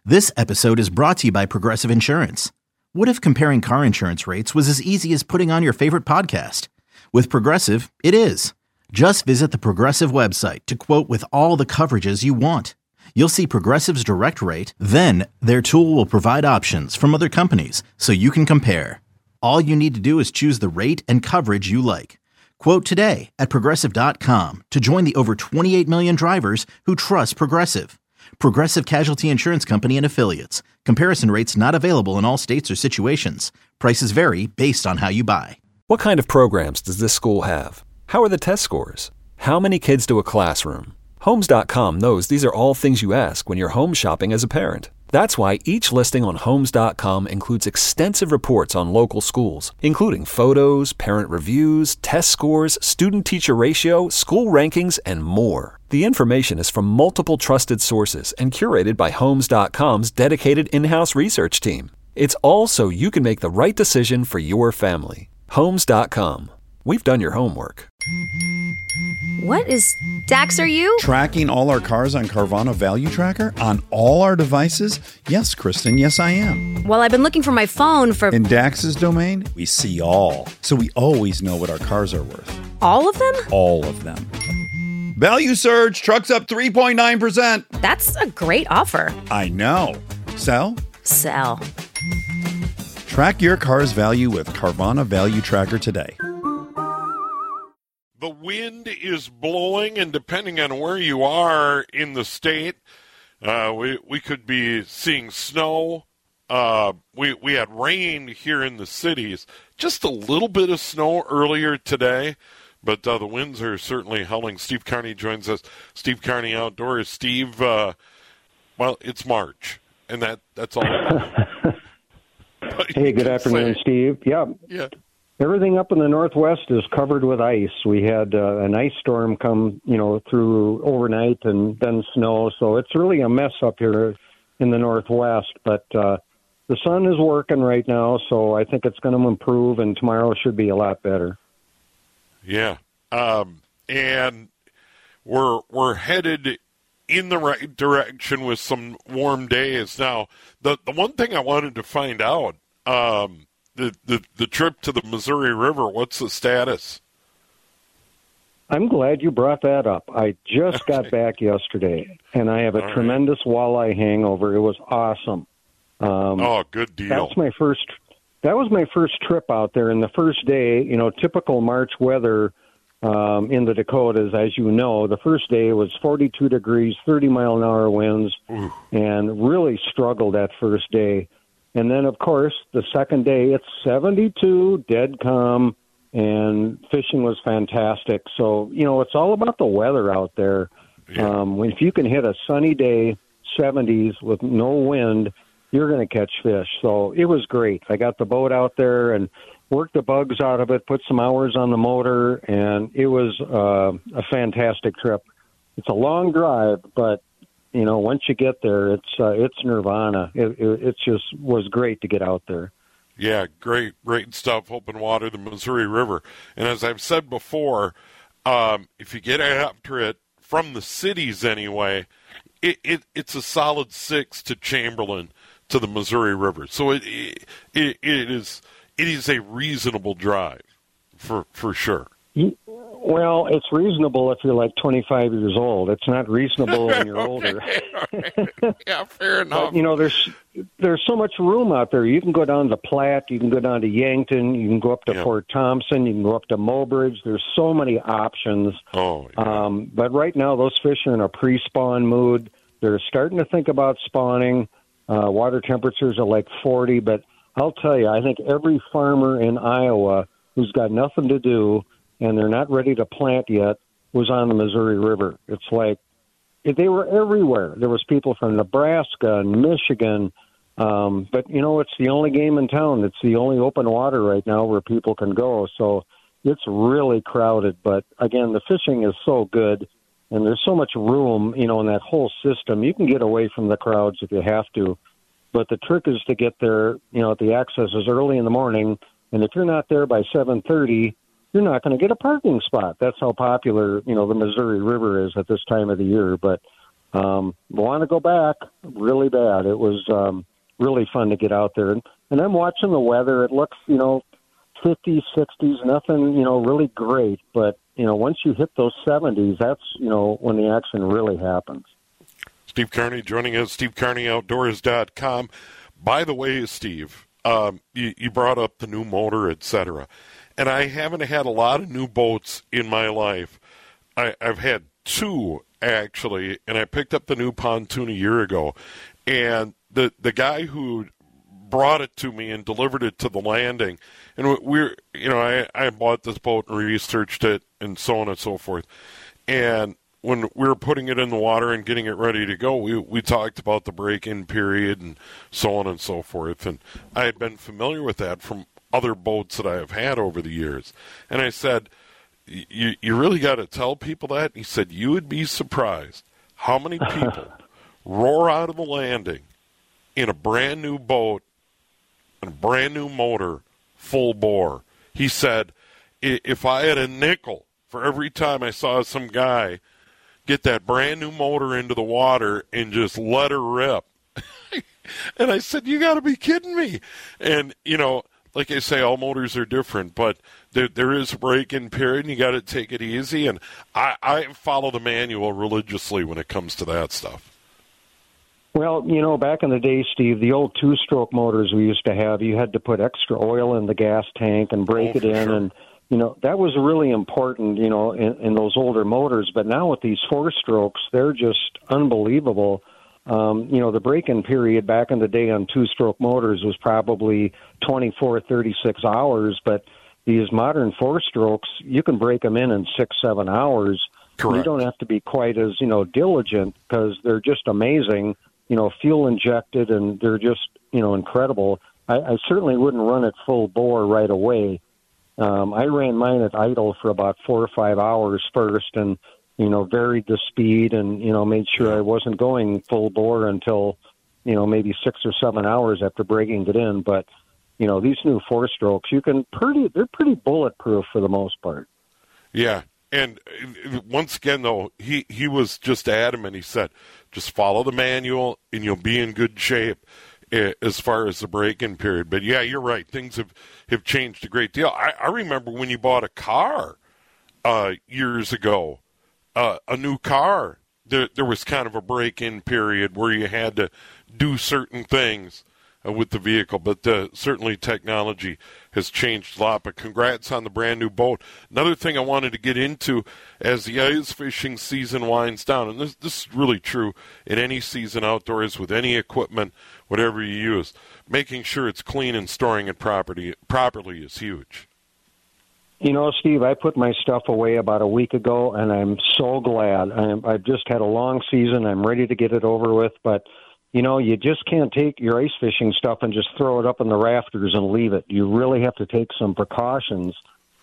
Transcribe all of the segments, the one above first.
This episode is brought to you by Progressive Insurance. What if comparing car insurance rates was as easy as putting on your favorite podcast? With Progressive, it is. Just visit the Progressive website to quote with all the coverages you want. You'll see Progressive's direct rate, then their tool will provide options from other companies so you can compare. All you need to do is choose the rate and coverage you like. Quote today at Progressive.com to join the over 28 million drivers who trust Progressive. Progressive Casualty Insurance Company and Affiliates. Comparison rates not available in all states or situations. Prices vary based on how you buy. What kind of programs does this school have? How are the test scores? How many kids do a classroom? Homes.com knows these are all things you ask when you're home shopping as a parent. That's why each listing on Homes.com includes extensive reports on local schools, including photos, parent reviews, test scores, student-teacher ratio, school rankings, and more. The information is from multiple trusted sources and curated by Homes.com's dedicated in-house research team. It's all so you can make the right decision for your family. Homes.com. We've done your homework. What is... Dax, are you? Tracking all our cars on Carvana Value Tracker on all our devices? Yes, Kristen, yes I am. Well, I've been looking for my phone for... In Dax's domain, we see all. So we always know what our cars are worth. All of them? All of them. Value surge, trucks up 3.9%. That's a great offer. I know. Sell? Sell. Track your car's value with Carvana Value Tracker today. The wind is blowing, and depending on where you are in the state, we could be seeing snow. We had rain here in the cities, just a little bit of snow earlier today, but the winds are certainly howling. Steve Carney joins us. Steve Carney Outdoors. Steve, well, it's March, and that's all. Hey, good afternoon, Steve. Yeah. Everything up in the Northwest is covered with ice. We had an ice storm come, through overnight and then snow. So it's really a mess up here in the Northwest. But the sun is working right now, so I think it's going to improve, and tomorrow should be a lot better. Yeah. And we're headed in the right direction with some warm days. Now, the one thing I wanted to find out, the trip to the Missouri River, what's the status? I'm glad you brought that up. I just got back yesterday, and I have a tremendous walleye hangover. It was awesome. Good deal. That was my first trip out there, and the first day, typical March weather in the Dakotas, as you know, the first day was 42 degrees, 30-mile-an-hour winds, and really struggled that first day. And then, of course, the second day, it's 72, dead calm, and fishing was fantastic. So, it's all about the weather out there. Yeah. If you can hit a sunny day, 70s with no wind, you're going to catch fish. So it was great. I got the boat out there and worked the bugs out of it, put some hours on the motor, and it was a fantastic trip. It's a long drive, but once you get there, it's nirvana. It just was great to get out there. Yeah, great stuff. Open water, the Missouri River. And as I've said before, if you get after it from the cities anyway, it's a solid 6 to Chamberlain to the Missouri River. So it is a reasonable drive for sure. Well, it's reasonable if you're like 25 years old. It's not reasonable when you're older. Yeah, fair enough. But, there's so much room out there. You can go down to Platte, you can go down to Yankton, you can go up to Fort Thompson, you can go up to Mobridge. There's so many options. But right now, those fish are in a pre-spawn mood. They're starting to think about spawning. Water temperatures are like 40, but I'll tell you, I think every farmer in Iowa who's got nothing to do and they're not ready to plant yet was on the Missouri River. It's like they were everywhere. There was people from Nebraska and Michigan, but it's the only game in town. It's the only open water right now where people can go. So it's really crowded. But again, the fishing is so good, and there's so much room, in that whole system. You can get away from the crowds if you have to, but the trick is to get there, at the accesses early in the morning. And if you're not there by 7:30, you're not going to get a parking spot. That's how popular, the Missouri River is at this time of the year. But Want to go back really bad. It was really fun to get out there. And I'm watching the weather. It looks, 50s, 60s, nothing, really great. But, once you hit those 70s, that's, when the action really happens. Steve Carney joining us, SteveCarneyOutdoors.com. By the way, Steve, you brought up the new motor, etc. And I haven't had a lot of new boats in my life. I've had two, actually, and I picked up the new pontoon a year ago. And the guy who brought it to me and delivered it to the landing, and I bought this boat and researched it and so on and so forth. And when we were putting it in the water and getting it ready to go, we talked about the break-in period and so on and so forth. And I had been familiar with that from other boats that I have had over the years. And I said, you really got to tell people that? And he said, you would be surprised how many people roar out of the landing in a brand-new boat and a brand-new motor, full bore. He said, if I had a nickel for every time I saw some guy get that brand new motor into the water and just let her rip. And I said, you got to be kidding me. And, like I say, all motors are different, but there is a break-in period, and you got to take it easy. And I follow the manual religiously when it comes to that stuff. Well, back in the day, Steve, the old two-stroke motors we used to have, you had to put extra oil in the gas tank and break it in, and that was really important, in those older motors. But now with these four-strokes, they're just unbelievable. The break-in period back in the day on two-stroke motors was probably 24, 36 hours. But these modern four-strokes, you can break them in 6-7 hours. Correct. You don't have to be quite as, diligent because they're just amazing, fuel injected, and they're just, incredible. I certainly wouldn't run it full bore right away. I ran mine at idle for about 4 or 5 hours first and, varied the speed and, made sure I wasn't going full bore until, maybe 6 or 7 hours after breaking it in. But, these new four strokes, they're pretty bulletproof for the most part. Yeah. And once again, though, he was just adamant. He said, just follow the manual and you'll be in good shape as far as the break-in period. But, yeah, you're right. Things have changed a great deal. I remember when you bought a car years ago, a new car, there was kind of a break-in period where you had to do certain things with the vehicle. But certainly technology has changed a lot. But congrats on the brand-new boat. Another thing I wanted to get into as the ice fishing season winds down, and this is really true in any season outdoors with any equipment, whatever you use, making sure it's clean and storing it properly is huge. Steve, I put my stuff away about a week ago, and I'm so glad. I've just had a long season. I'm ready to get it over with, but you just can't take your ice fishing stuff and just throw it up in the rafters and leave it. You really have to take some precautions.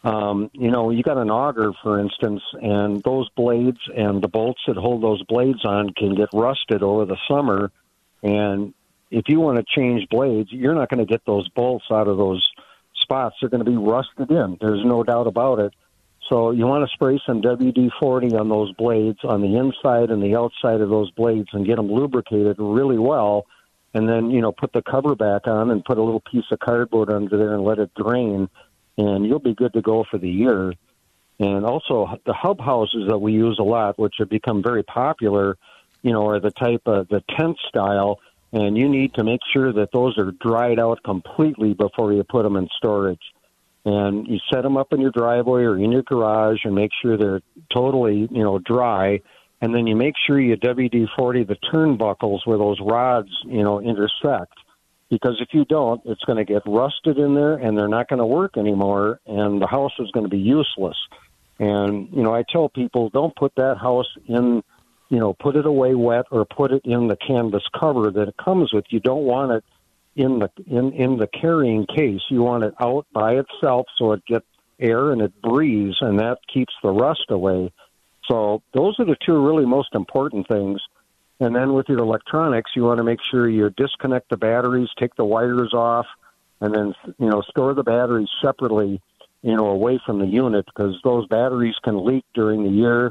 You got an auger, for instance, and those blades and the bolts that hold those blades on can get rusted over the summer. And if you want to change blades, you're not going to get those bolts out of those spots. They're going to be rusted in. There's no doubt about it. So you want to spray some WD-40 on those blades, on the inside and the outside of those blades, and get them lubricated really well. And then, put the cover back on and put a little piece of cardboard under there and let it drain, and you'll be good to go for the year. And also the hub houses that we use a lot, which have become very popular, are the type of the tent style, and you need to make sure that those are dried out completely before you put them in storage. And you set them up in your driveway or in your garage and make sure they're totally, dry. And then you make sure you WD-40 the turnbuckles where those rods, intersect. Because if you don't, it's going to get rusted in there and they're not going to work anymore, and the house is going to be useless. And, I tell people, don't put that house in, put it away wet or put it in the canvas cover that it comes with. You don't want it in the carrying case. You want it out by itself so it gets air and it breathes, and that keeps the rust away. So those are the two really most important things. And then with your electronics, you want to make sure you disconnect the batteries, take the wires off, and then, store the batteries separately, away from the unit, because those batteries can leak during the year.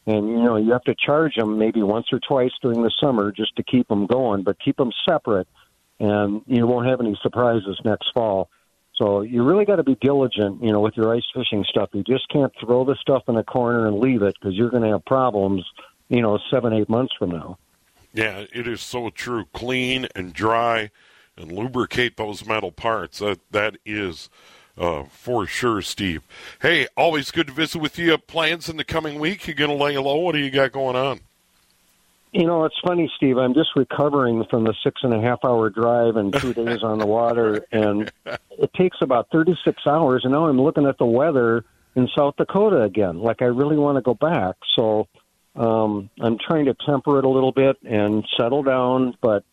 And, you have to charge them maybe once or twice during the summer just to keep them going, but keep them separate, and you won't have any surprises next fall. So you really got to be diligent, with your ice fishing stuff. You just can't throw the stuff in a corner and leave it, because you're going to have problems, 7-8 months from now. Yeah, it is so true. Clean and dry and lubricate those metal parts. That is for sure, Steve. Hey, always good to visit with you. Plans in the coming week? You going to lay low? What do you got going on? It's funny, Steve. I'm just recovering from the 6.5-hour drive and 2 days on the water, and it takes about 36 hours, and now I'm looking at the weather in South Dakota again. Like, I really want to go back. So I'm trying to temper it a little bit and settle down, but,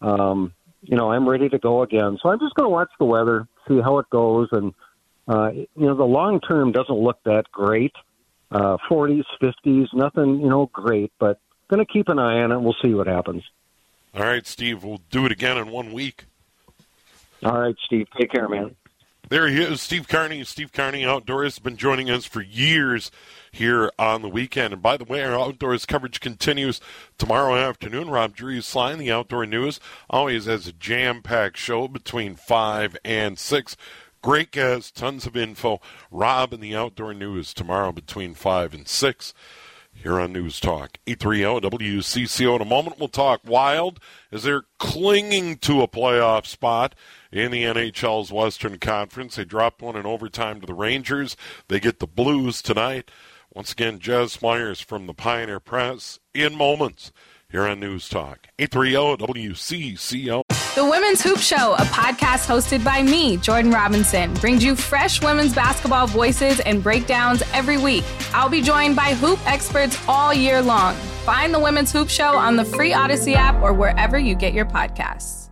I'm ready to go again. So I'm just going to watch the weather, see how it goes, and, the long term doesn't look that great. 40s, 50s, nothing, great, but going to keep an eye on it. We'll see what happens. All right, Steve. We'll do it again in 1 week. All right, Steve. Take care, man. There he is, Steve Carney. Steve Carney Outdoors has been joining us for years here on the weekend. And by the way, our outdoors coverage continues tomorrow afternoon. Rob Drewsline, the Outdoor News, always has a jam-packed show between 5 and 6. Great guests, tons of info. Rob and the Outdoor News tomorrow between 5 and 6. Here on News Talk 830 WCCO. In a moment, we'll talk Wild as they're clinging to a playoff spot in the NHL's Western Conference. They dropped one in overtime to the Rangers. They get the Blues tonight. Once again, Jez Myers from the Pioneer Press in moments here on News Talk 830 WCCO. The Women's Hoop Show, a podcast hosted by me, Jordan Robinson, brings you fresh women's basketball voices and breakdowns every week. I'll be joined by hoop experts all year long. Find the Women's Hoop Show on the free Odyssey app or wherever you get your podcasts.